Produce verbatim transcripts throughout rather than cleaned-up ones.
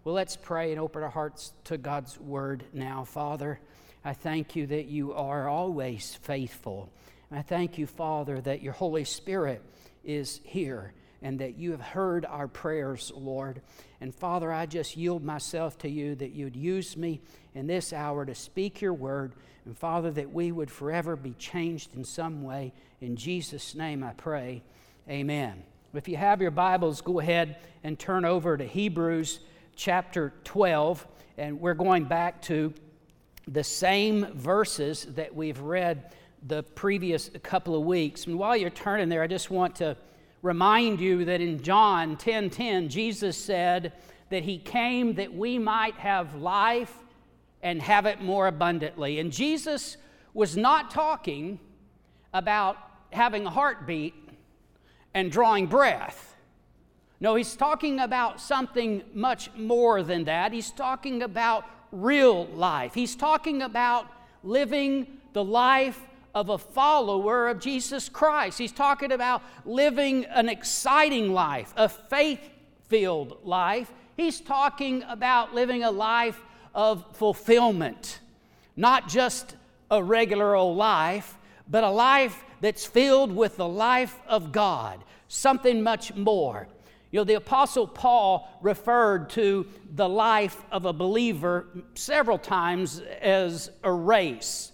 Well, let's pray and open our hearts to God's word now. Father, I thank you that you are always faithful. I thank you, Father, that your Holy Spirit is here and that you have heard our prayers, Lord. And Father, I just yield myself to you, that you'd use me in this hour to speak your word. And Father, that we would forever be changed in some way. In Jesus' name I pray, amen. If you have your Bibles, go ahead and turn over to Hebrews chapter twelve. And we're going back to the same verses that we've read the previous couple of weeks. And while you're turning there, I just want to remind you that in John ten ten, Jesus said that he came that we might have life and have it more abundantly. And Jesus was not talking about having a heartbeat and drawing breath. No, he's talking about something much more than that. He's talking about real life. He's talking about living the life of a follower of Jesus Christ. He's talking about living an exciting life, a faith-filled life. He's talking about living a life of fulfillment, not just a regular old life, but a life that's filled with the life of God, something much more. You know, the Apostle Paul referred to the life of a believer several times as a race.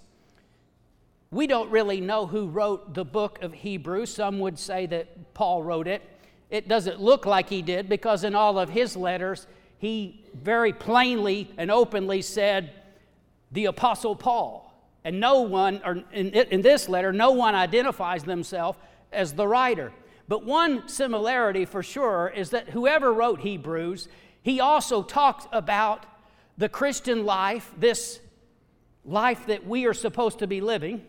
We don't really know who wrote the book of Hebrews. Some would say that Paul wrote it. It doesn't look like he did, because in all of his letters, he very plainly and openly said, the Apostle Paul. And no one, or in, in this letter, no one identifies themselves as the writer. But one similarity for sure is that whoever wrote Hebrews, he also talked about the Christian life, this life that we are supposed to be living,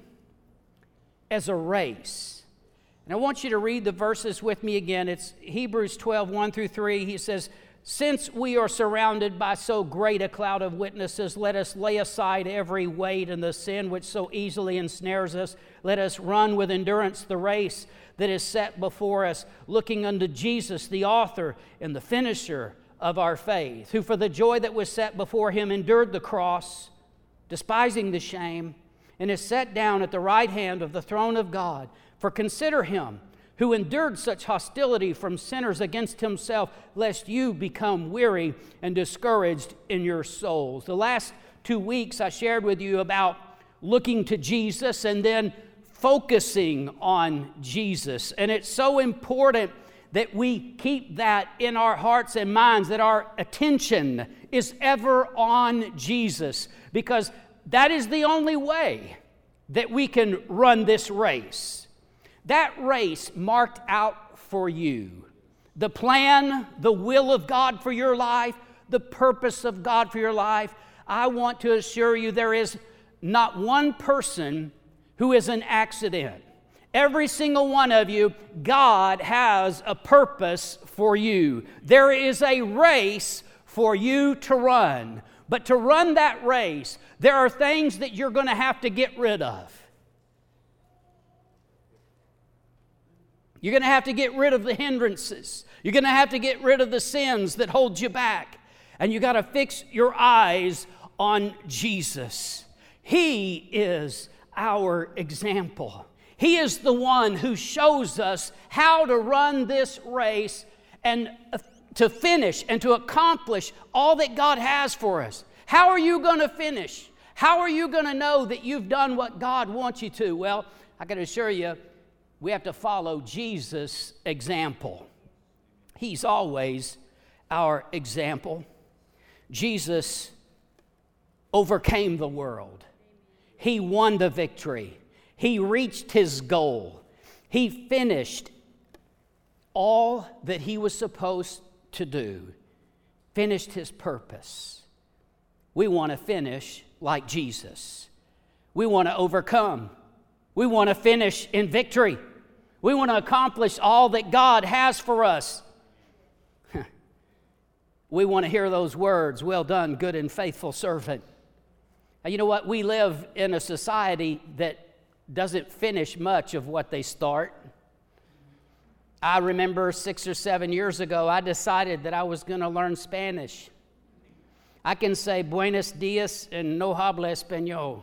as a race. And I want you to read the verses with me again. It's Hebrews twelve, one through three. He says, since we are surrounded by so great a cloud of witnesses, let us lay aside every weight and the sin which so easily ensnares us. Let us run with endurance the race that is set before us, looking unto Jesus, the author and the finisher of our faith, who for the joy that was set before him endured the cross, despising the shame, and is set down at the right hand of the throne of God. For consider him who endured such hostility from sinners against himself, lest you become weary and discouraged in your souls. The last two weeks I shared with you about looking to Jesus and then focusing on Jesus. And it's so important that we keep that in our hearts and minds, that our attention is ever on Jesus, because that is the only way that we can run this race. That race marked out for you. The plan, the will of God for your life, the purpose of God for your life. I want to assure you there is not one person who is an accident. Every single one of you, God has a purpose for you. There is a race for you to run. But to run that race, there are things that you're going to have to get rid of. You're going to have to get rid of the hindrances. You're going to have to get rid of the sins that hold you back. And you got to fix your eyes on Jesus. He is our example. He is the one who shows us how to run this race and to finish and to accomplish all that God has for us. How are you going to finish? How are you going to know that you've done what God wants you to? Well, I can assure you, we have to follow Jesus' example. He's always our example. Jesus overcame the world. He won the victory. He reached his goal. He finished all that he was supposed to do. Finished his purpose. We want to finish like Jesus. We want to overcome. We want to finish in victory. We want to accomplish all that God has for us. We want to hear those words, well done, good and faithful servant. And you know what? We live in a society that doesn't finish much of what they start. I remember six or seven years ago, I decided that I was going to learn Spanish. I can say buenos dias and no habla español.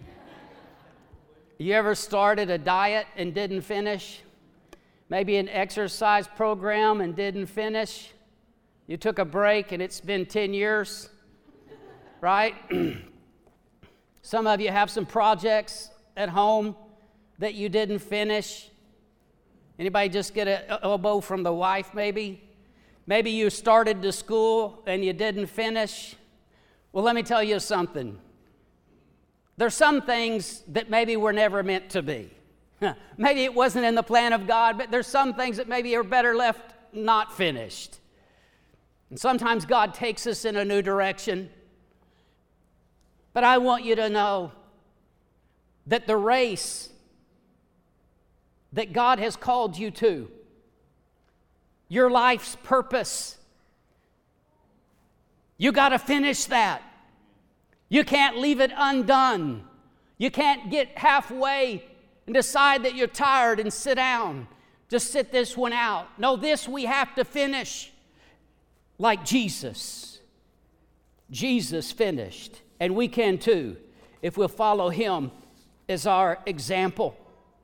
You ever started a diet and didn't finish? Maybe an exercise program and didn't finish? You took a break and it's been ten years, right? Some of you have some projects at home that you didn't finish. Anybody just get an elbow from the wife maybe? Maybe you started the school and you didn't finish. Well, let me tell you something. There's some things that maybe were never meant to be. Maybe it wasn't in the plan of God, but there's some things that maybe are better left not finished. And sometimes God takes us in a new direction. But I want you to know that the race that God has called you to, your life's purpose, you got to finish that. You can't leave it undone. You can't get halfway and decide that you're tired and sit down. Just sit this one out. No, this we have to finish like Jesus. Jesus finished, and we can too if we'll follow him as our example.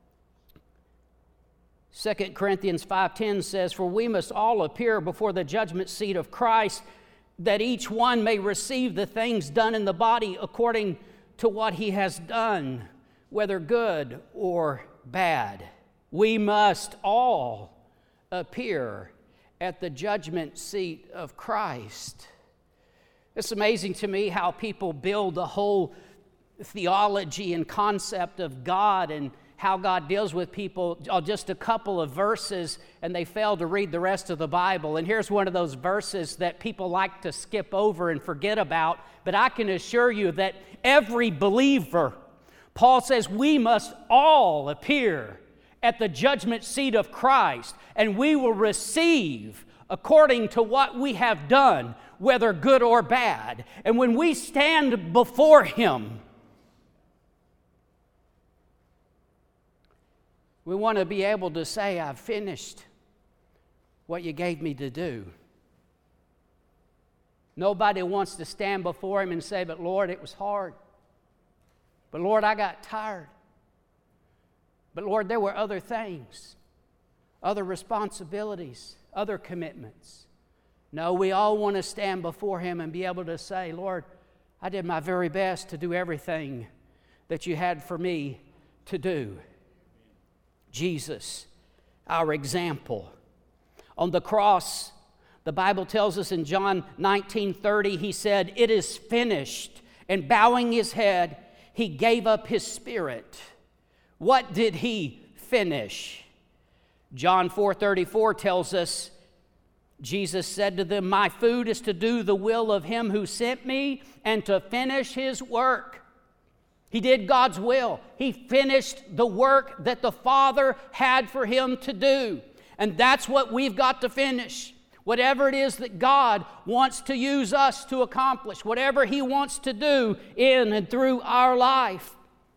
Second Corinthians five ten says, "For we must all appear before the judgment seat of Christ, that each one may receive the things done in the body according to what he has done, whether good or bad." We must all appear at the judgment seat of Christ. It's amazing to me how people build the whole theology and concept of God and how God deals with people on just a couple of verses, and they fail to read the rest of the Bible. And here's one of those verses that people like to skip over and forget about, but I can assure you that every believer, Paul says, we must all appear at the judgment seat of Christ, and we will receive according to what we have done, whether good or bad. And when we stand before him, we want to be able to say, I've finished what you gave me to do. Nobody wants to stand before him and say, but Lord, it was hard. But Lord, I got tired. But Lord, there were other things, other responsibilities, other commitments. No, we all want to stand before him and be able to say, Lord, I did my very best to do everything that you had for me to do. Jesus, our example. On the cross, the Bible tells us in John nineteen thirty, he said, "It is finished." And bowing his head, he gave up his spirit. What did he finish? John four thirty-four tells us, Jesus said to them, "My food is to do the will of him who sent me and to finish his work." He did God's will. He finished the work that the Father had for him to do. And that's what we've got to finish. Whatever it is that God wants to use us to accomplish, whatever he wants to do in and through our life.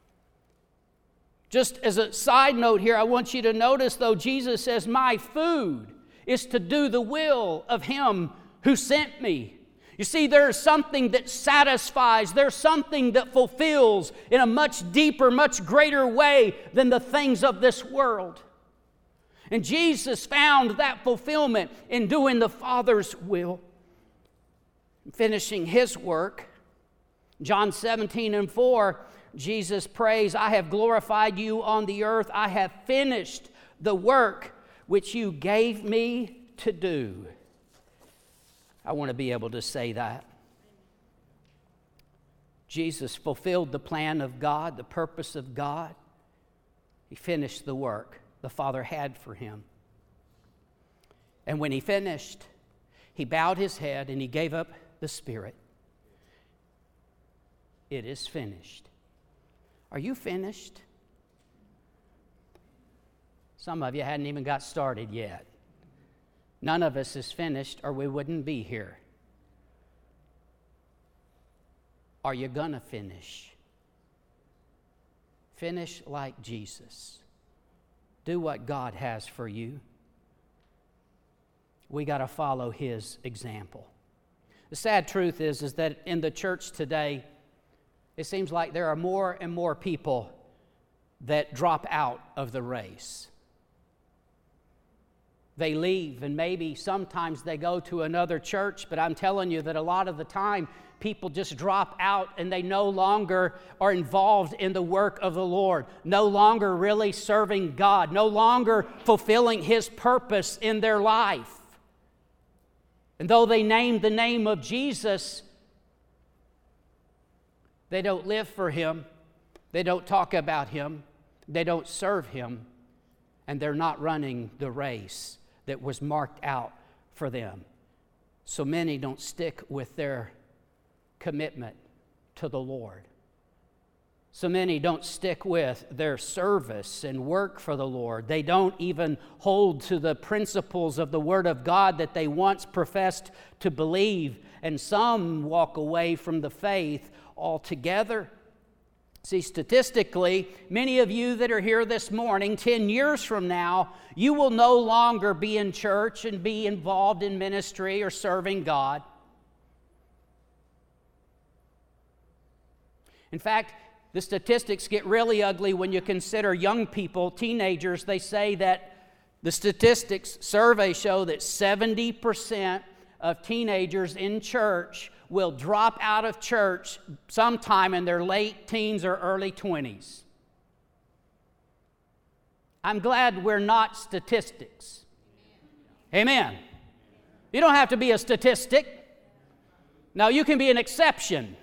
Just as a side note here, I want you to notice, though, Jesus says, "My food is to do the will of him who sent me." You see, there's something that satisfies, there's something that fulfills in a much deeper, much greater way than the things of this world. And Jesus found that fulfillment in doing the Father's will, finishing his work. John seventeen and four, Jesus prays, "I have glorified you on the earth. I have finished the work which you gave me to do." I want to be able to say that. Jesus fulfilled the plan of God, the purpose of God. He finished the work the Father had for him. And when he finished, he bowed his head and he gave up the spirit. It is finished. Are you finished? Some of you hadn't even got started yet. None of us is finished, or we wouldn't be here. Are you going to finish? Finish like Jesus. Do what God has for you. We got to follow his example. The sad truth is, is that in the church today, it seems like there are more and more people that drop out of the race. They leave, and maybe sometimes they go to another church, but I'm telling you that a lot of the time, people just drop out and they no longer are involved in the work of the Lord, no longer really serving God, no longer fulfilling His purpose in their life. And though they name the name of Jesus, they don't live for Him, they don't talk about Him, they don't serve Him, and they're not running the race that was marked out for them. So many don't stick with their commitment to the Lord. So many don't stick with their service and work for the Lord. They don't even hold to the principles of the Word of God that they once professed to believe, and some walk away from the faith altogether. See, statistically, many of you that are here this morning, ten years from now, you will no longer be in church and be involved in ministry or serving God. In fact, the statistics get really ugly when you consider young people, teenagers. They say that the statistics, surveys show that seventy percent of teenagers in church will drop out of church sometime in their late teens or early twenties. I'm glad we're not statistics. Amen. You don't have to be a statistic. Now, you can be an exception.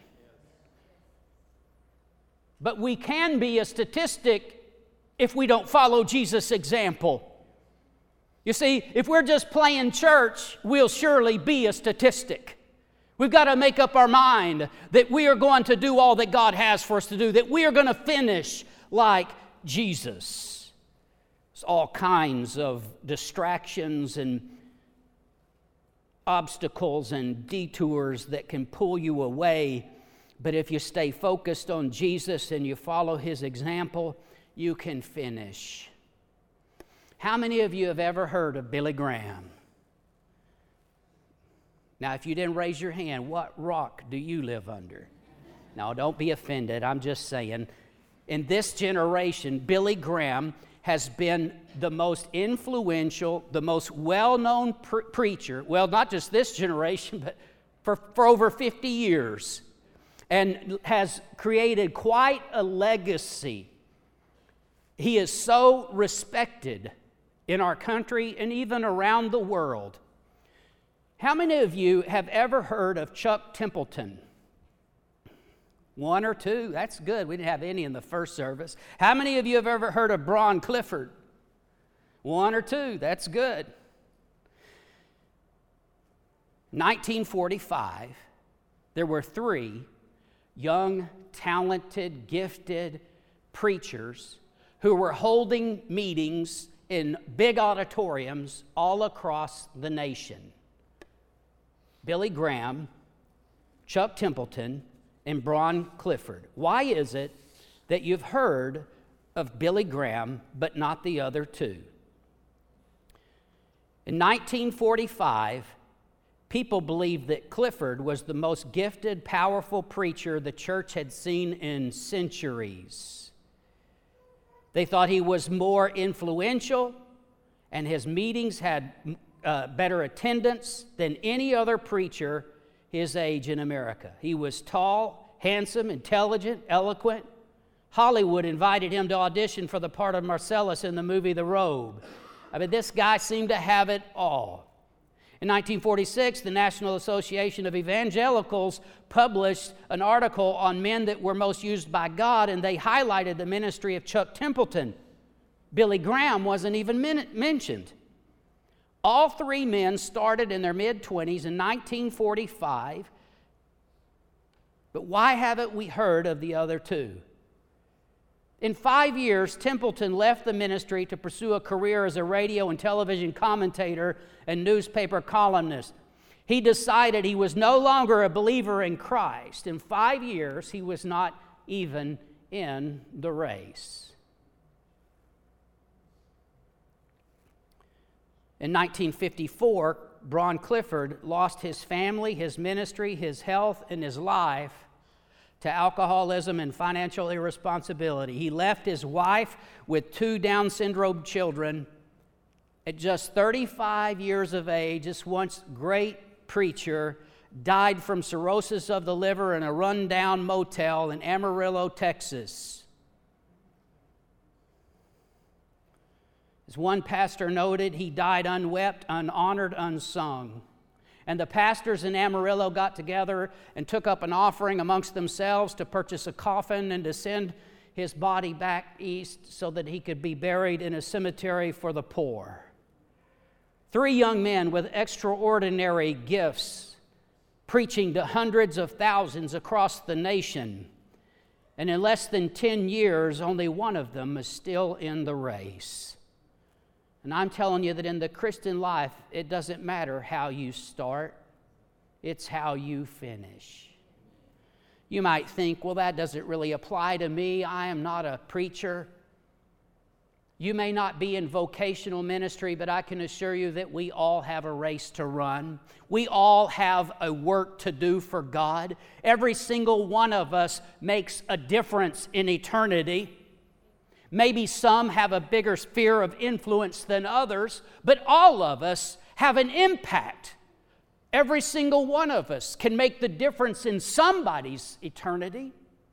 But we can be a statistic if we don't follow Jesus' example. You see, if we're just playing church, we'll surely be a statistic. We've got to make up our mind that we are going to do all that God has for us to do, that we are going to finish like Jesus. There's all kinds of distractions and obstacles and detours that can pull you away. But if you stay focused on Jesus and you follow His example, you can finish. How many of you have ever heard of Billy Graham? Now, if you didn't raise your hand, what rock do you live under? Now, don't be offended. I'm just saying, in this generation, Billy Graham has been the most influential, the most well-known pre- preacher, well, not just this generation, but for, for over fifty years, and has created quite a legacy. He is so respected in our country and even around the world. How many of you have ever heard of Chuck Templeton? One or two? That's good. We didn't have any in the first service. How many of you have ever heard of Bron Clifford? One or two? That's good. nineteen forty-five, there were three young, talented, gifted preachers who were holding meetings in big auditoriums all across the nation. Billy Graham, Chuck Templeton, and Bron Clifford. Why is it that you've heard of Billy Graham but not the other two? In nineteen forty-five, people believed that Clifford was the most gifted, powerful preacher the church had seen in centuries. They thought he was more influential, and his meetings had uh, better attendance than any other preacher his age in America. He was tall, handsome, intelligent, eloquent. Hollywood invited him to audition for the part of Marcellus in the movie The Robe. I mean, this guy seemed to have it all. In nineteen forty-six, the National Association of Evangelicals published an article on men that were most used by God, and they highlighted the ministry of Chuck Templeton. Billy Graham wasn't even men- mentioned. All three men started in their mid-twenties in nineteen forty-five, but why haven't we heard of the other two? In five years, Templeton left the ministry to pursue a career as a radio and television commentator and newspaper columnist. He decided he was no longer a believer in Christ. In five years, he was not even in the race. In nineteen fifty-four, Braun Clifford lost his family, his ministry, his health, and his life to alcoholism and financial irresponsibility. He left his wife with two Down syndrome children at just thirty-five years of age. This once great preacher died from cirrhosis of the liver in a rundown motel in Amarillo, Texas. As one pastor noted, he died unwept, unhonored, unsung. And the pastors in Amarillo got together and took up an offering amongst themselves to purchase a coffin and to send his body back east so that he could be buried in a cemetery for the poor. Three young men with extraordinary gifts, preaching to hundreds of thousands across the nation. And in less than ten years, only one of them is still in the race. And I'm telling you that in the Christian life, it doesn't matter how you start, it's how you finish. You might think, well, that doesn't really apply to me. I am not a preacher. You may not be in vocational ministry, but I can assure you that we all have a race to run. We all have a work to do for God. Every single one of us makes a difference in eternity. Maybe some have a bigger sphere of influence than others, but all of us have an impact. Every single one of us can make the difference in somebody's eternity.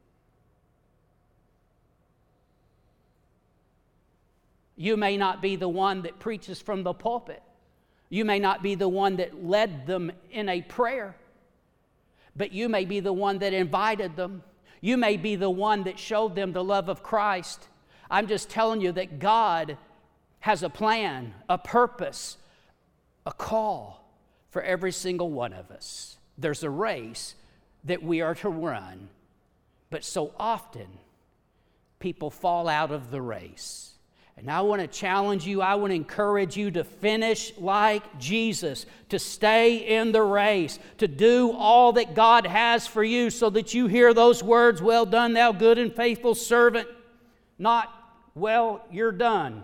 You may not be the one that preaches from the pulpit. You may not be the one that led them in a prayer, but you may be the one that invited them. You may be the one that showed them the love of Christ. I'm just telling you that God has a plan, a purpose, a call for every single one of us. There's a race that we are to run, but so often people fall out of the race. And I want to challenge you, I want to encourage you to finish like Jesus, to stay in the race, to do all that God has for you so that you hear those words, "Well done, thou good and faithful servant," not, "Well, you're done."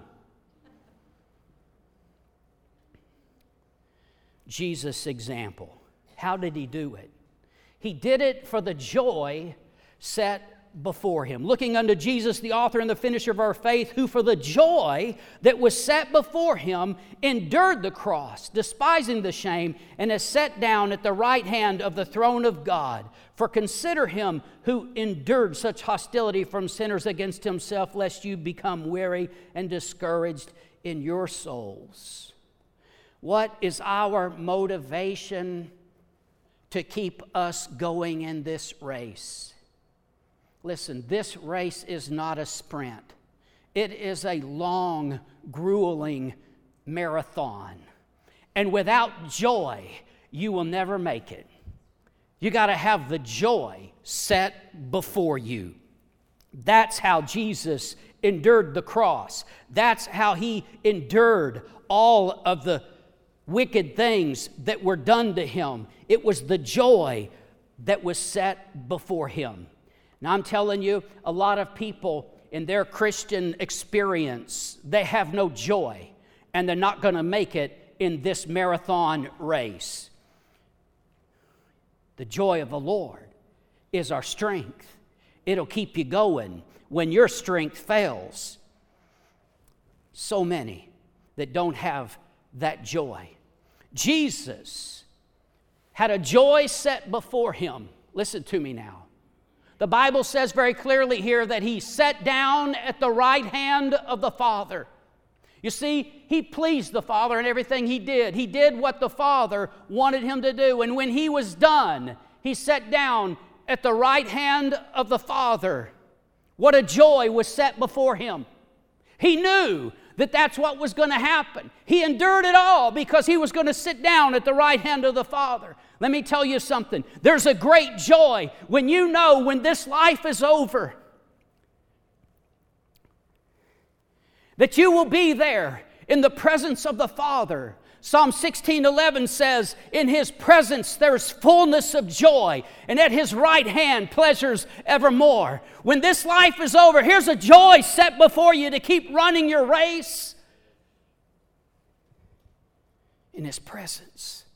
Jesus' example. How did he do it? He did it for the joy set before him. Looking unto Jesus, the author and the finisher of our faith, who for the joy that was set before him endured the cross, despising the shame, and is set down at the right hand of the throne of God. For consider him who endured such hostility from sinners against himself, lest you become weary and discouraged in your souls. What is our motivation to keep us going in this race? Listen, this race is not a sprint. It is a long, grueling marathon. And without joy, you will never make it. You got to have the joy set before you. That's how Jesus endured the cross. That's how he endured all of the wicked things that were done to him. It was the joy that was set before him. Now, I'm telling you, a lot of people in their Christian experience, they have no joy, and they're not going to make it in this marathon race. The joy of the Lord is our strength. It'll keep you going when your strength fails. So many that don't have that joy. Jesus had a joy set before him. Listen to me now. The Bible says very clearly here that he sat down at the right hand of the Father. You see, he pleased the Father in everything he did. He did what the Father wanted him to do. And when he was done, he sat down at the right hand of the Father. What a joy was set before him. He knew that that's what was going to happen. He endured it all because he was going to sit down at the right hand of the Father. Let me tell you something. There's a great joy when you know when this life is over that you will be there in the presence of the Father. Psalm sixteen eleven says, "In his presence there's fullness of joy, and at his right hand pleasures evermore." When this life is over, here's a joy set before you to keep running your race in his presence.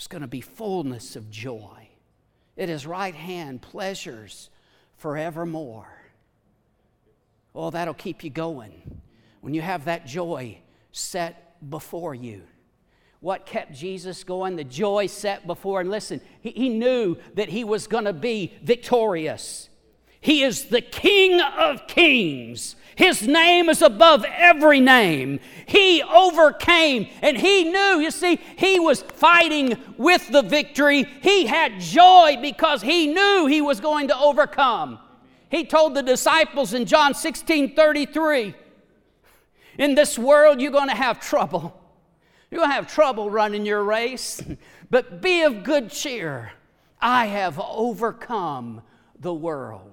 there's going to be fullness of joy. At his right hand, pleasures forevermore. Oh, that'll keep you going when you have that joy set before you. What kept Jesus going? The joy set before. And listen, he, he knew that he was going to be victorious. He is the King of kings. His name is above every name. He overcame, and he knew, you see, he was fighting with the victory. He had joy because he knew he was going to overcome. He told the disciples in John sixteen thirty-three, in this world you're going to have trouble. You're going to have trouble running your race, but be of good cheer. I have overcome the world.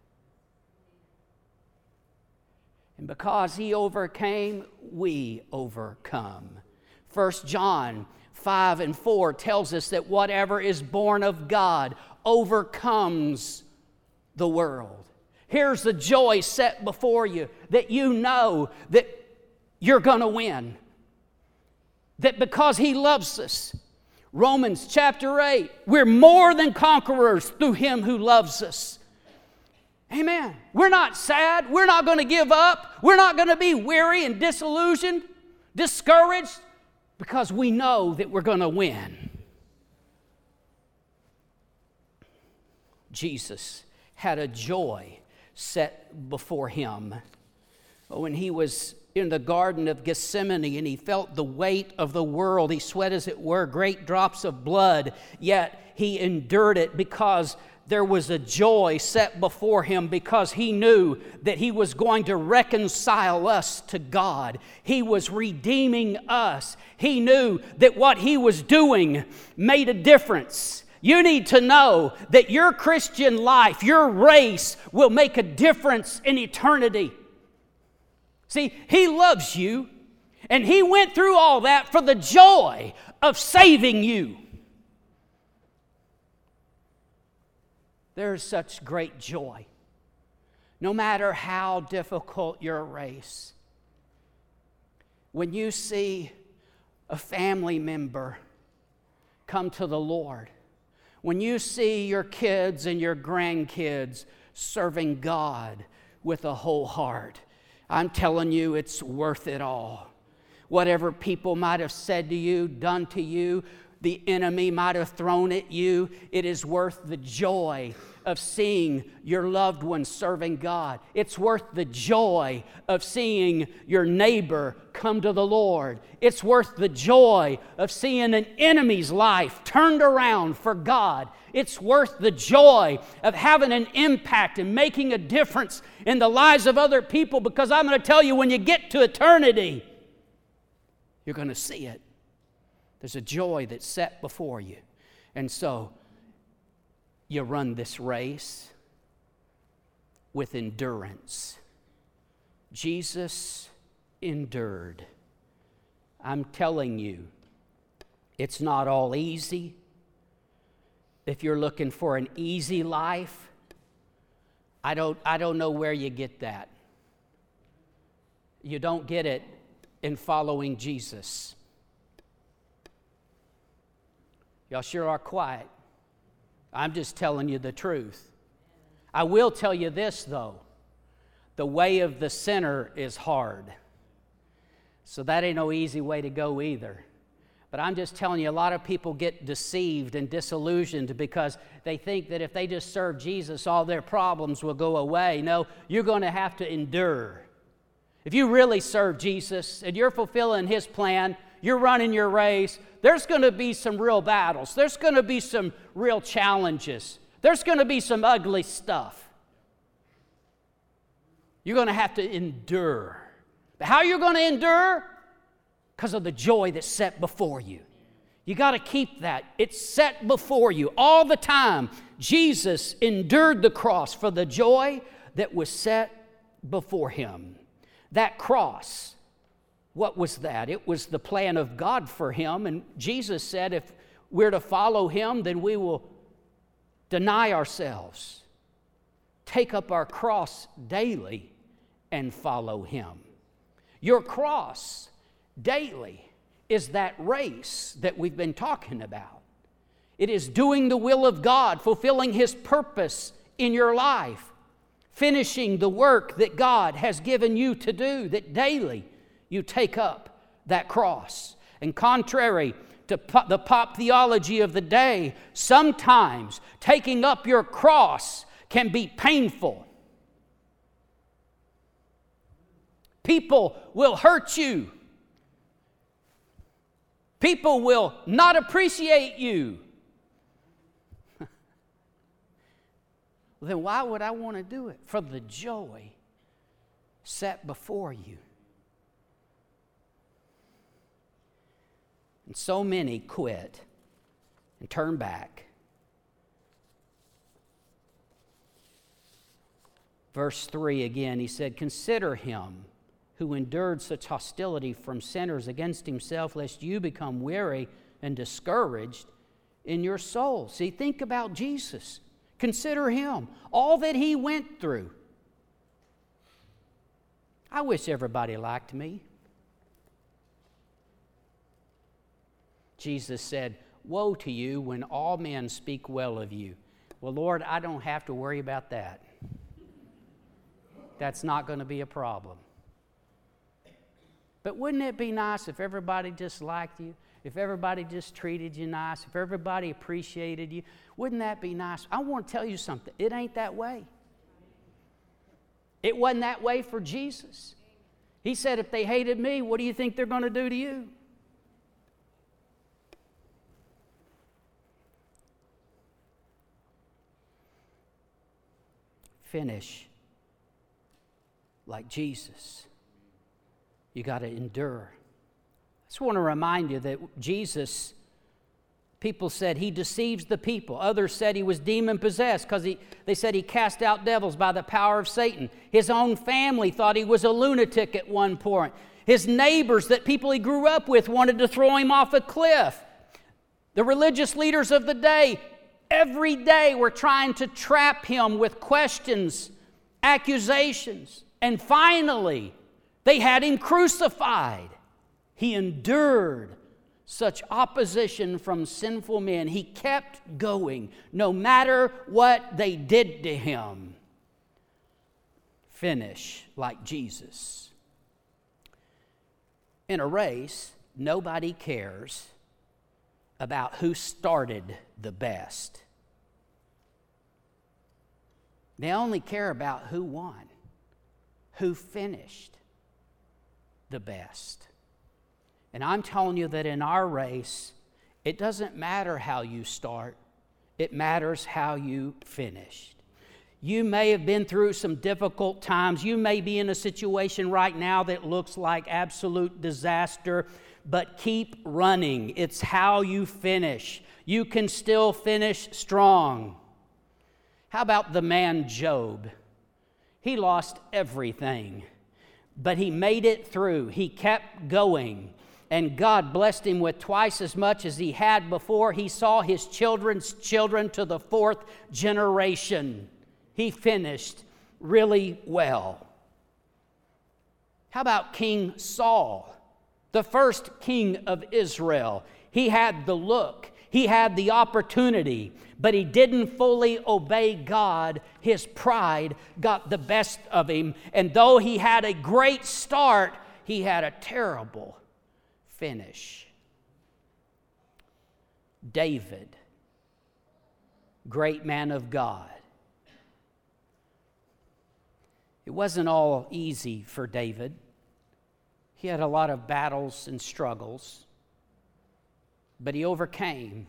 And because he overcame, we overcome. First John five and four tells us that whatever is born of God overcomes the world. Here's the joy set before you, that you know that you're going to win. That because he loves us, Romans chapter eight, we're more than conquerors through him who loves us. Amen. We're not sad. We're not going to give up. We're not going to be weary and disillusioned, discouraged, because we know that we're going to win. Jesus had a joy set before him. When he was in the Garden of Gethsemane and he felt the weight of the world, he sweat, as it were, great drops of blood, yet he endured it because there was a joy set before him, because he knew that he was going to reconcile us to God. He was redeeming us. He knew that what he was doing made a difference. You need to know that your Christian life, your race, will make a difference in eternity. See, he loves you, and he went through all that for the joy of saving you. There's such great joy, no matter how difficult your race. When you see a family member come to the Lord, when you see your kids and your grandkids serving God with a whole heart, I'm telling you, it's worth it all. Whatever people might have said to you, done to you, the enemy might have thrown at you, it is worth the joy of seeing your loved ones serving God. It's worth the joy of seeing your neighbor come to the Lord. It's worth the joy of seeing an enemy's life turned around for God. It's worth the joy of having an impact and making a difference in the lives of other people, because I'm going to tell you, when you get to eternity, you're going to see it. There's a joy that's set before you. And so, you run this race with endurance. Jesus endured. I'm telling you, it's not all easy. If you're looking for an easy life, I don't, I don't know where you get that. You don't get it in following Jesus. Y'all sure are quiet. I'm just telling you the truth. I will tell you this, though. The way of the sinner is hard. So that ain't no easy way to go either. But I'm just telling you, a lot of people get deceived and disillusioned because they think that if they just serve Jesus, all their problems will go away. No, you're going to have to endure. If you really serve Jesus and you're fulfilling his plan, you're running your race, there's going to be some real battles. There's going to be some real challenges. There's going to be some ugly stuff. You're going to have to endure. But how are you going to endure? Because of the joy that's set before you. You got to keep that. It's set before you all the time. Jesus endured the cross for the joy that was set before him. That cross, what was that? It was the plan of God for him. And Jesus said if we're to follow him, then we will deny ourselves, take up our cross daily, and follow him. Your cross daily is that race that we've been talking about. It is doing the will of God, fulfilling His purpose in your life, finishing the work that God has given you to do, that daily you take up that cross. And contrary to po- the pop theology of the day, sometimes taking up your cross can be painful. People will hurt you. People will not appreciate you. Then why would I want to do it? For the joy set before you. And so many quit and turn back. Verse three again, he said, "Consider him who endured such hostility from sinners against himself, lest you become weary and discouraged in your soul." See, think about Jesus. Consider him, all that he went through. I wish everybody liked me. Jesus said, "Woe to you when all men speak well of you." Well, Lord, I don't have to worry about that. That's not going to be a problem. But wouldn't it be nice if everybody just liked you? If everybody just treated you nice? If everybody appreciated you? Wouldn't that be nice? I want to tell you something. It ain't that way. It wasn't that way for Jesus. He said, if they hated me, what do you think they're going to do to you? Finish like Jesus. You got to endure. I just want to remind you that Jesus, people said he deceives the people. Others said he was demon-possessed because he, they said he cast out devils by the power of Satan. His own family thought he was a lunatic at one point. His neighbors, that people he grew up with, wanted to throw him off a cliff. The religious leaders of the day, every day were trying to trap him with questions, accusations, and finally, they had him crucified. He endured such opposition from sinful men. He kept going no matter what they did to him. Finish like Jesus. In a race, nobody cares about who started the best. They only care about who won, who finished the best. And I'm telling you that in our race, it doesn't matter how you start. It matters how you finished. You may have been through some difficult times. You may be in a situation right now that looks like absolute disaster, but keep running. It's how you finish. You can still finish strong. How about the man Job? He lost everything, but he made it through. He kept going, and God blessed him with twice as much as he had before. He saw his children's children to the fourth generation. He finished really well. How about King Saul, the first king of Israel? He had the look, he had the opportunity, but he didn't fully obey God. His pride got the best of him, and though he had a great start, he had a terrible finish. David, great man of God. It wasn't all easy for David. He had a lot of battles and struggles, but he overcame.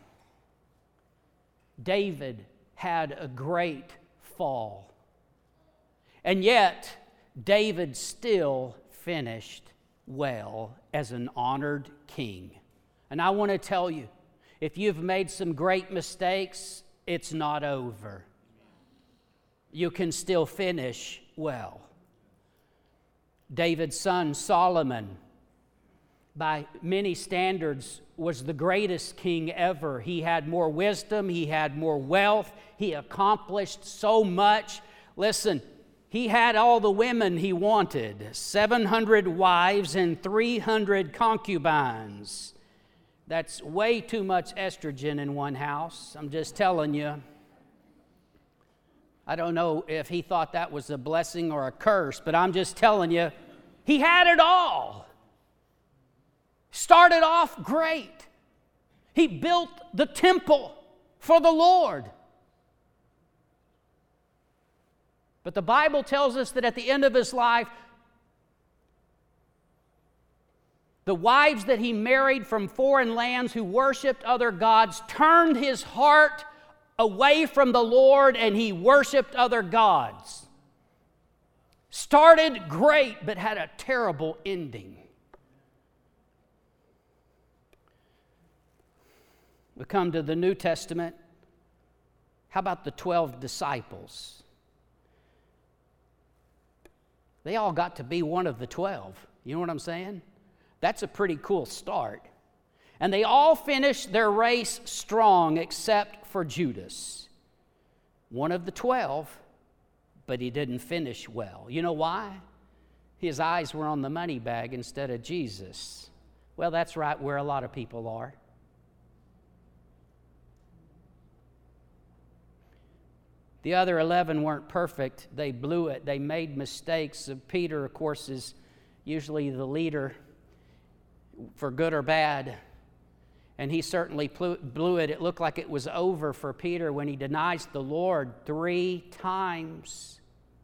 David had a great fall, and yet David still finished well as an honored king. And I want to tell you, if you've made some great mistakes, it's not over. You can still finish well. David's son Solomon, by many standards, was the greatest king ever. He had more wisdom, he had more wealth, he accomplished so much. Listen, he had all the women he wanted, seven hundred wives and three hundred concubines. That's way too much estrogen in one house. I'm just telling you. I don't know if he thought that was a blessing or a curse, but I'm just telling you, he had it all. Started off great. He built the temple for the Lord. But the Bible tells us that at the end of his life, the wives that he married from foreign lands who worshiped other gods turned his heart away from the Lord, and he worshiped other gods. Started great, but had a terrible ending. We come to the New Testament. How about the twelve disciples? They all got to be one of the twelve. You know what I'm saying? That's a pretty cool start. And they all finished their race strong except for Judas, one of the twelve, but he didn't finish well. You know why? His eyes were on the money bag instead of Jesus. Well, that's right where a lot of people are. The other eleven weren't perfect. They blew it. They made mistakes. Peter, of course, is usually the leader for good or bad. And he certainly blew it. It looked like it was over for Peter when he denies the Lord three times.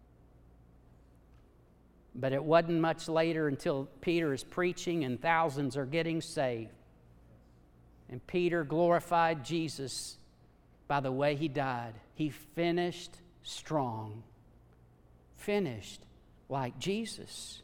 But it wasn't much later until Peter is preaching and thousands are getting saved. And Peter glorified Jesus by the way he died. He finished strong. Finished like Jesus.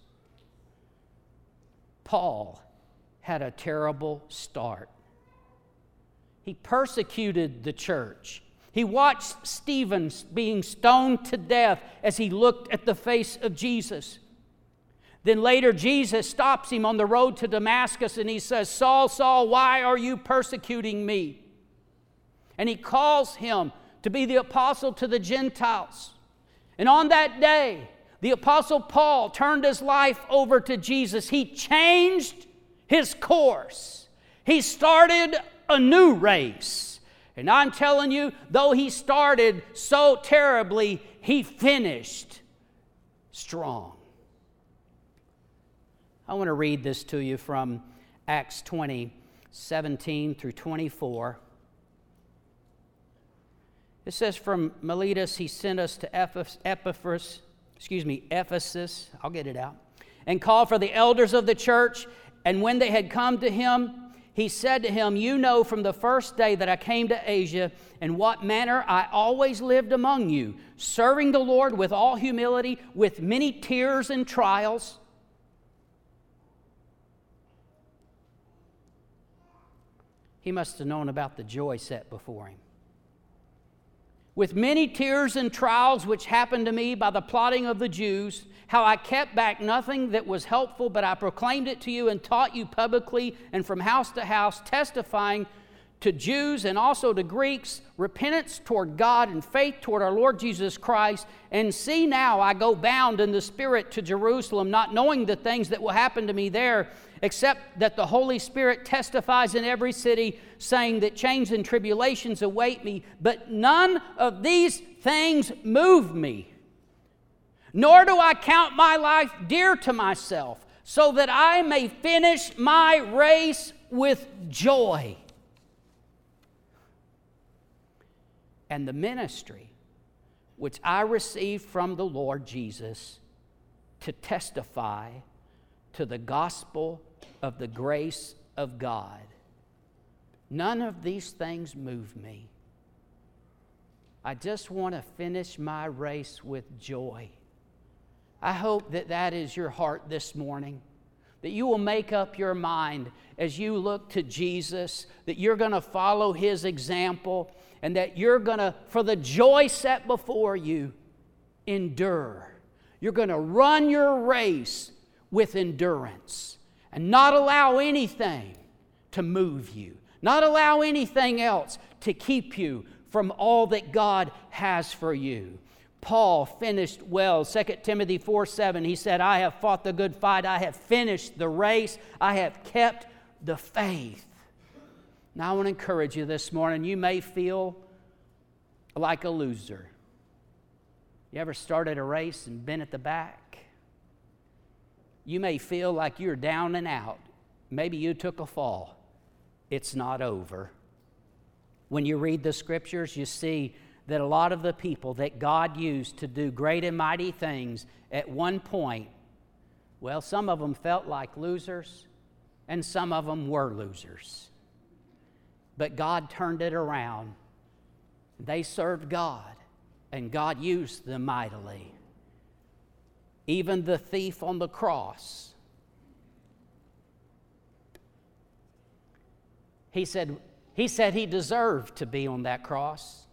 Paul had a terrible start. He persecuted the church. He watched Stephen being stoned to death as he looked at the face of Jesus. Then later Jesus stops him on the road to Damascus and he says, "Saul, Saul, why are you persecuting me?" And he calls him to be the apostle to the Gentiles. And on that day, the apostle Paul turned his life over to Jesus. He changed his course. He started a new race. And I'm telling you, though he started so terribly, he finished strong. I want to read this to you from Acts twenty, seventeen through twenty-four. It says, "From Miletus he sent us to Ephesus, excuse me, Ephesus, I'll get it out, and called for the elders of the church. And when they had come to him, he said to him, 'You know from the first day that I came to Asia, in what manner I always lived among you, serving the Lord with all humility, with many tears and trials.'" He must have known about the joy set before him. "With many tears and trials which happened to me by the plotting of the Jews, how I kept back nothing that was helpful, but I proclaimed it to you and taught you publicly and from house to house, testifying to Jews and also to Greeks, repentance toward God and faith toward our Lord Jesus Christ. And see now, I go bound in the Spirit to Jerusalem, not knowing the things that will happen to me there, except that the Holy Spirit testifies in every city, saying that chains and tribulations await me. But none of these things move me, nor do I count my life dear to myself, so that I may finish my race with joy, and the ministry which I received from the Lord Jesus, to testify to the gospel of the grace of God. None of these things move me. I just want to finish my race with joy." I hope that that is your heart this morning, that you will make up your mind as you look to Jesus, that you're going to follow his example, and that you're going to, for the joy set before you, endure. You're going to run your race with endurance and not allow anything to move you, not allow anything else to keep you from all that God has for you. Paul finished well. Second Timothy four seven, he said, "I have fought the good fight. I have finished the race. I have kept the faith." Now, I want to encourage you this morning. You may feel like a loser. You ever started a race and been at the back? You may feel like you're down and out. Maybe you took a fall. It's not over. When you read the scriptures, you see that a lot of the people that God used to do great and mighty things at one point, well, some of them felt like losers, and some of them were losers. But God turned it around. They served God, and God used them mightily. Even the thief on the cross, he said, he said he deserved to be on that cross.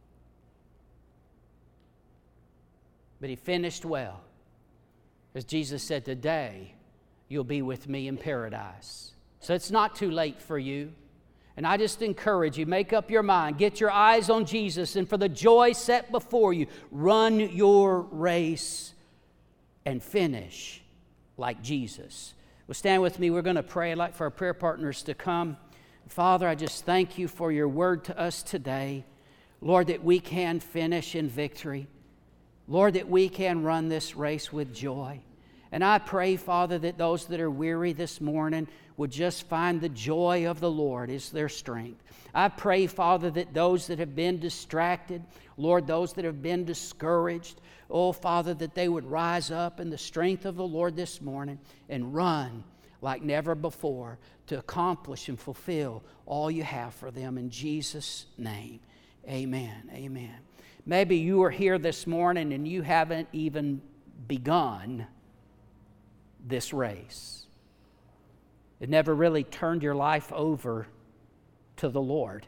But he finished well. As Jesus said, today you'll be with me in paradise. So it's not too late for you. And I just encourage you, make up your mind, get your eyes on Jesus, and for the joy set before you, run your race and finish like Jesus. Well, stand with me. We're going to pray. I'd like for our prayer partners to come. Father, I just thank you for your word to us today. Lord, that we can finish in victory. Lord, that we can run this race with joy. And I pray, Father, that those that are weary this morning would just find the joy of the Lord is their strength. I pray, Father, that those that have been distracted, Lord, those that have been discouraged, oh, Father, that they would rise up in the strength of the Lord this morning and run like never before to accomplish and fulfill all you have for them. In Jesus' name, amen, amen. Maybe you are here this morning and you haven't even begun this race. It never really turned your life over to the Lord.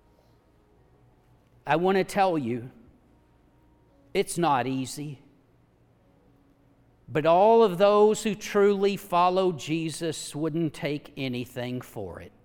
I want to tell you, it's not easy. But all of those who truly follow Jesus wouldn't take anything for it.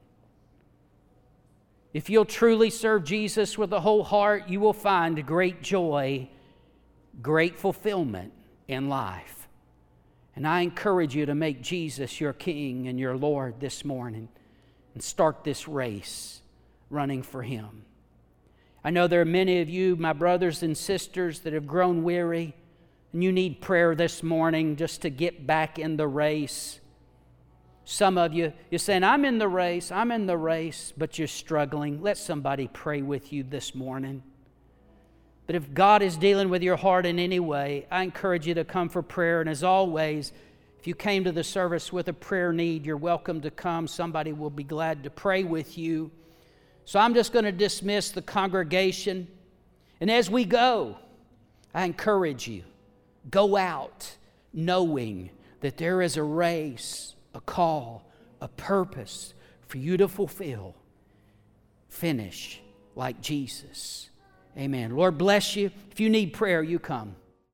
If you'll truly serve Jesus with a whole heart, you will find great joy, great fulfillment in life. And I encourage you to make Jesus your King and your Lord this morning and start this race running for Him. I know there are many of you, my brothers and sisters, that have grown weary, and you need prayer this morning just to get back in the race. Some of you, you're saying, I'm in the race, I'm in the race, but you're struggling. Let somebody pray with you this morning. But if God is dealing with your heart in any way, I encourage you to come for prayer. And as always, if you came to the service with a prayer need, you're welcome to come. Somebody will be glad to pray with you. So I'm just going to dismiss the congregation. And as we go, I encourage you, go out knowing that there is a race, a call, a purpose for you to fulfill. Finish like Jesus. Amen. Lord bless you. If you need prayer, you come.